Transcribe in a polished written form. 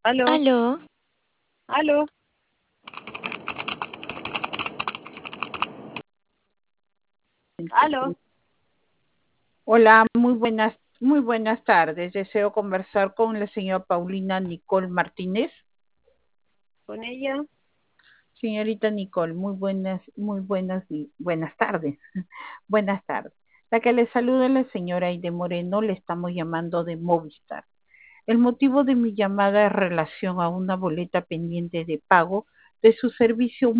Aló, Aló, aló, aló. Hola, muy buenas tardes. Deseo conversar con la señora Paulina Nicole Martínez. Con ella. Señorita Nicole, buenas tardes. Buenas tardes. La que le saluda es la señora Aide Moreno, le estamos llamando de Movistar. El motivo de mi llamada es relación a una boleta pendiente de pago de su servicio